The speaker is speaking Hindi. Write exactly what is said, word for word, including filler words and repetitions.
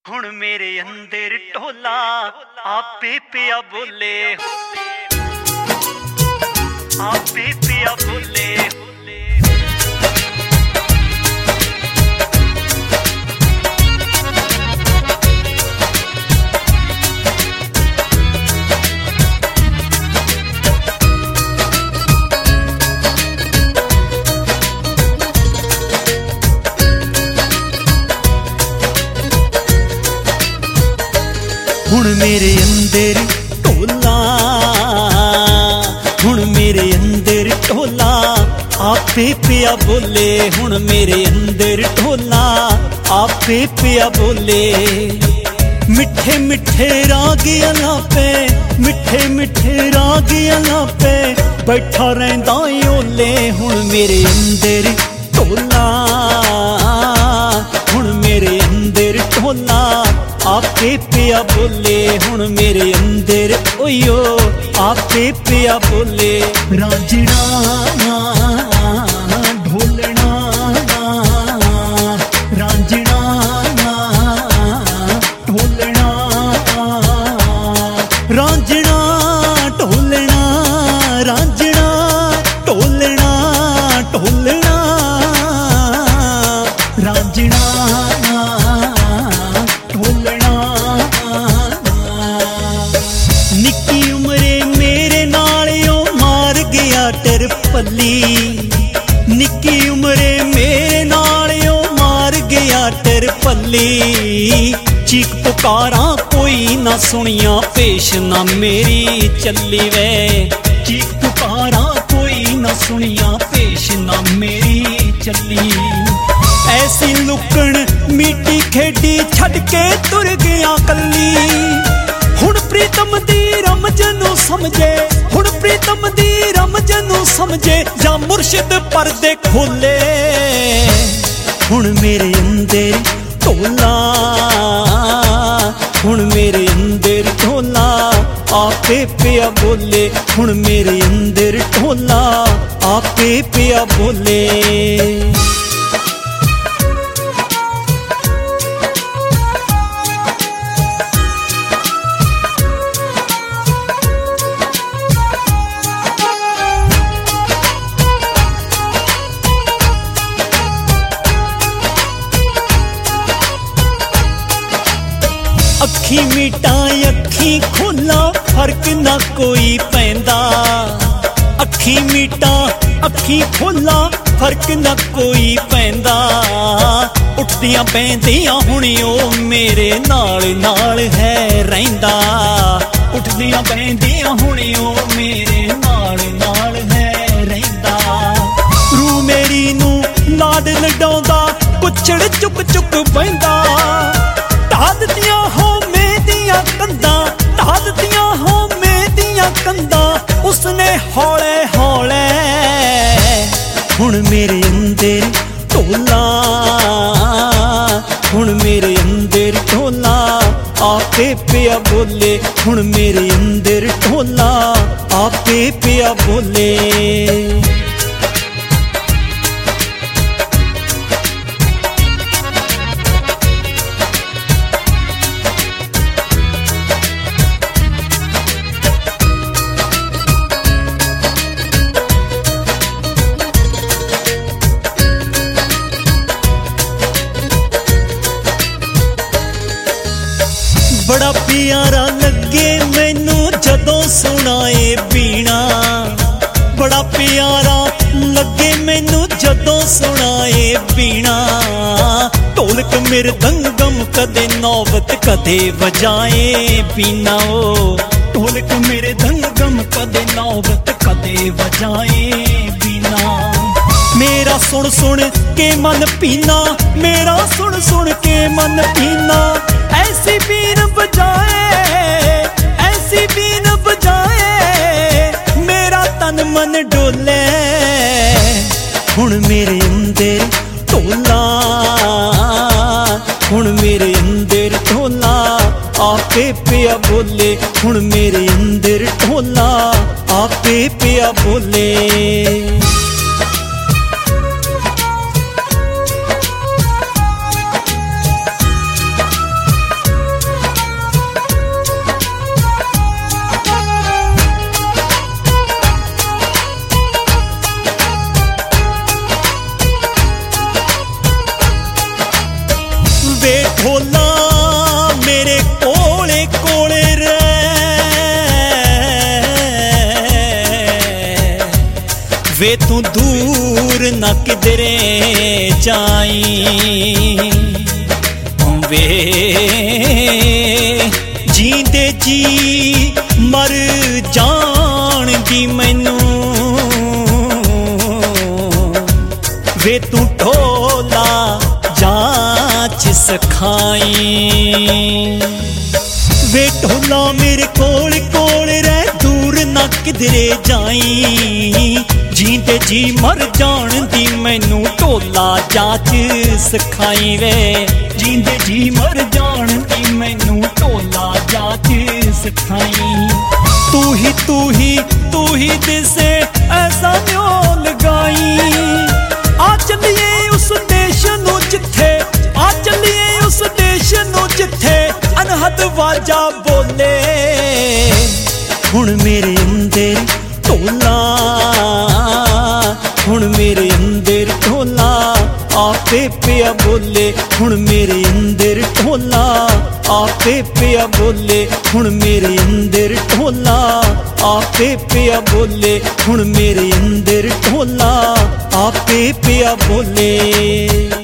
हुण मेरे अंदर ढोला आपे पिया बोले, आपे पिया बोले। हुण मेरे अंदर ढोला, हुण मेरे अंदर ढोला आपे पिया बोले। हुण मेरे अंदर ढोला आपे पिया बोले। मिठे मिठे रागियां पे, मिठे मिठे रागियां पे बैठा रहिंदा ओले। हुण मेरे अंदर ढोला, हुण मेरे अंदर ढोला आपे पिया बोले। हुण मेरे अंदर ओयो आपे पिया बोले। रांझणा ढोलना, रांझणा ढोलना, रांझणा ढोलना, रांझणा ढोलना ढोलना, रांझणा ढोलना। निक्की उमरे मेरे नालियों मार गया टिरपली, निक्की उमरे मेरे नालियों मार गया टिरपली। चीख पुकारा कोई ना सुनिया, पेश ना मेरी चली वे। चीख पुकारा कोई ना सुनिया, पेश ना मेरी चली। ऐसी लुकण मीठी खेडी छड़ के तुर गया कली। हुण प्रीतम दी रमज नूं समझे, हुण प्रीतम दी रमज नूं समझे, जा मुर्शिद परदे खोले। हुण मेरे अंदर ढोला, हुण मेरे अंदर ढोला आपे पिया बोले। हुण मेरे अंदर ढोला आपे पिया बोले। अखी मीटा अखी खोला फर्क ना कोई पैंदा। अखी मीटा अखी खोला फर्क ना कोई पैंदा। उठदियां पैंदियां हुण ओ मेरे नाल नाल है रहिंदा। उठदियां पैंदियां हुण ओ मेरे नाल नाल है रहिंदा। रू मेरी नू लाड लडाउंदा, कुछड़ चुक चुक बहिंदा। ढा दित्तियां हो मेदियां कंधां, ढा दित्तियां हो मेदियां कंधां उसने हौले हौले। हुण मेरे अंदर ढोला, हुण मेरे अंदर ढोला आपे पिया बोले। हुण मेरे अंदर ढोला आपे पिया बोले। बड़ा प्यारा लगे मैनू जदों सुनाए बीणा। बड़ा प्यारा लगे मैनू जदों सुनाए बीणा। ढोलक मृदंगम कदे नौबत कदे बजाए बीना। ओ ढोलक मृदंगम कदे नौबत कदे बजाए बीना। मेरा सुन सुन के मन पीना, मेरा सुन सुन के मन पीना। ऐसी बीन बजाए, ऐसी बीन बजाए मेरा तन मन डोले। हुण मेरे अंदर ढोला, हुण मेरे अंदर ढोला आपे पिया बोले। हुण मेरे अंदर ढोला आपे पिया बोले। ढोला मेरे कोले कोले रह वे तू दूर न किधरे जाई वे जींदे जी मर जान दी मैनू वे तू ढोला जांच सिखाई वे ढोला मेरे कोल कोल रह दूर ना किधरे जाई जींदे जी मर जान दी मैनू ढोला जांच सिखाई वे जींदे जी मर जान दी मैनू ढोला जांच सिखाई तू ही तू ही तू ही दिसे ऐसा न्यो लगाई आ चलिए उस देश नू जिथे आ चलिए उस देश नू जिथे अनहद वाजा बोले हुण मेरे अंदर ढोला हुण मेरे अंदर ढोला आपे पिया बोले हुण मेरे अंदर ढोला आपे पिया बोले हुण मेरे अंदर ढोला आपे पिया बोले हुण मेरे अंदर ढोला आपे पिया बोले।